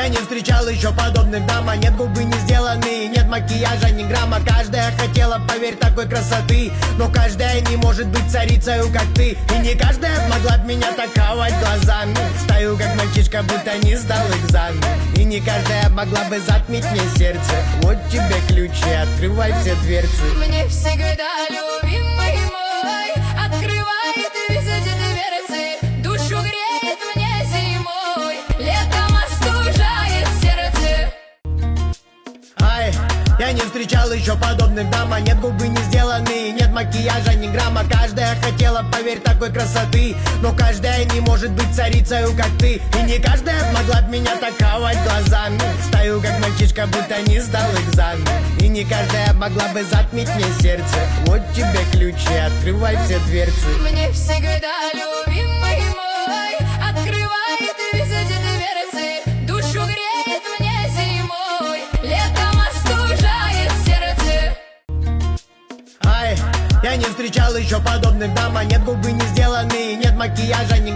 Я не встречал еще подобных дам, а нет губы не сделаны, нет макияжа, ни грамма. Каждая хотела, поверь, такой красоты, но каждая не может быть царицею, как ты. И не каждая могла б меня таковать глазами. Стою, как мальчишка, будто не сдал экзамен. И не каждая могла бы затмить мне сердце. Вот тебе ключи, открывай все дверцы. Мне всегда любимый мой открывает везде дверцы, душу греет мне зимой, летом остужает сердце. Ай, я не встречал еще подобных дам, а нет губы не сделаны, нет макияжа, ни грамма. Каждая хотела, поверь, такой красоты, но каждая не может быть царицею, как ты. И не каждая могла б меня таковать глазами. Стою, как мальчишка, будто не сдал экзамен. И не каждая могла бы затмить мне сердце. Вот тебе ключи, открывай все дверцы. Мне всегда любимый мой открывает везде дверцы, душу греет мне зимой, летом остужает сердце. Ай, я не встречал еще подобных дам, а нет губы не сделаны, нет макияжа, ни